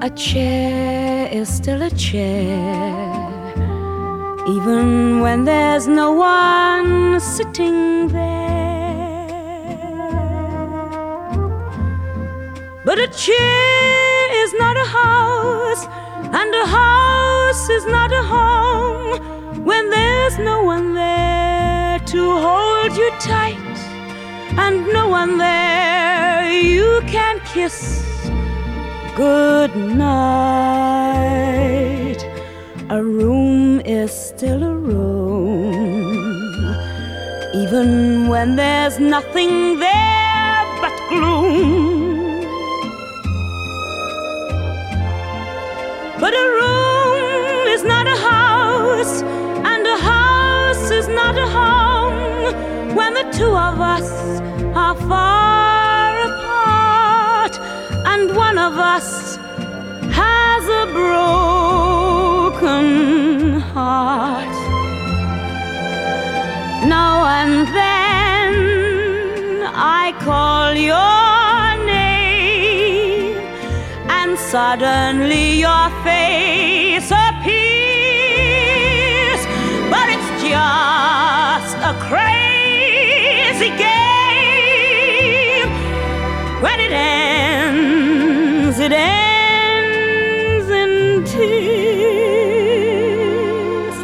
A chair is still a chair, even when there's no one sitting there. But a chair is not a house, and a house is not a home when there's no one there to hold you tight, and no one there you can kiss good night. A room is still a room, even when there's nothing there but gloom. But a room is not a house, and a house is not a home when the two of us are far apart, and one of us has a broken heart. Now and then I call your name, and suddenly your face appears. But it's just a crazy game. When it ends, it ends in tears.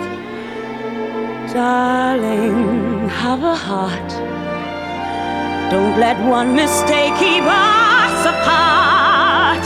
Darling, have a heart. Don't let one mistake keep us apart.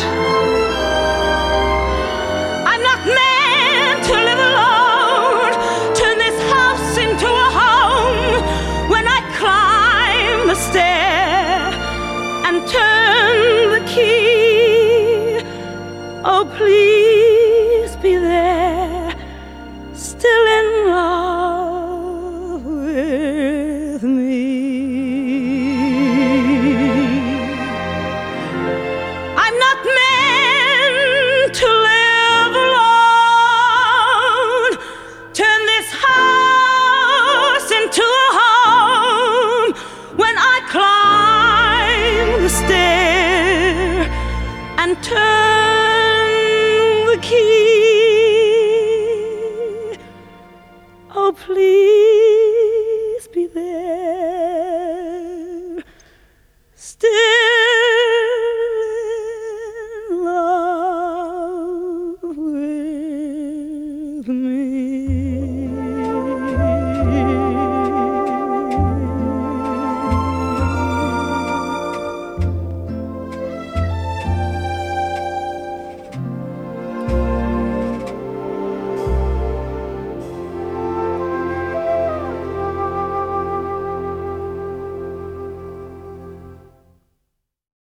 I'm not meant to live alone. Turn this house into a home. When I climb the stair and turn the key, oh, please be there, still in love with me. I'm not meant to live alone. Turn this house into a home. When I climb the stair and turn the key, oh, please be there, still in love with me.